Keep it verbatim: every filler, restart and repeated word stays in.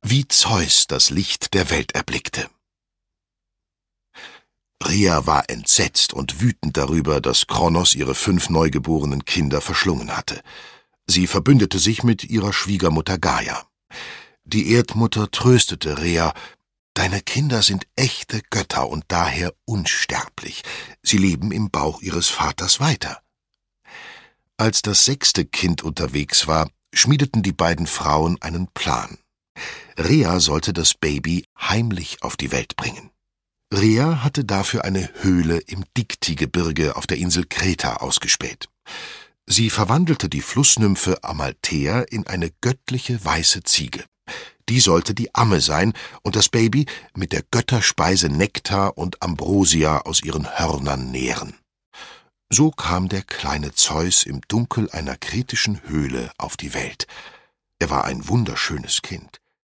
Wie Zeus das Licht der Welt erblickte. Rhea war entsetzt und wütend darüber, dass Kronos ihre fünf neugeborenen Kinder verschlungen hatte. Sie verbündete sich mit ihrer Schwiegermutter Gaia. Die Erdmutter tröstete Rhea: »Deine Kinder sind echte Götter und daher unsterblich. Sie leben im Bauch ihres Vaters weiter.« Als das sechste Kind unterwegs war, schmiedeten die beiden Frauen einen Plan. Rhea sollte das Baby heimlich auf die Welt bringen. Rhea hatte dafür eine Höhle im Dikti-Gebirge auf der Insel Kreta ausgespäht. Sie verwandelte die Flussnymphe Amalthea in eine göttliche weiße Ziege. Die sollte die Amme sein und das Baby mit der Götterspeise Nektar und Ambrosia aus ihren Hörnern nähren. So kam der kleine Zeus im Dunkel einer kretischen Höhle auf die Welt. Er war ein wunderschönes Kind.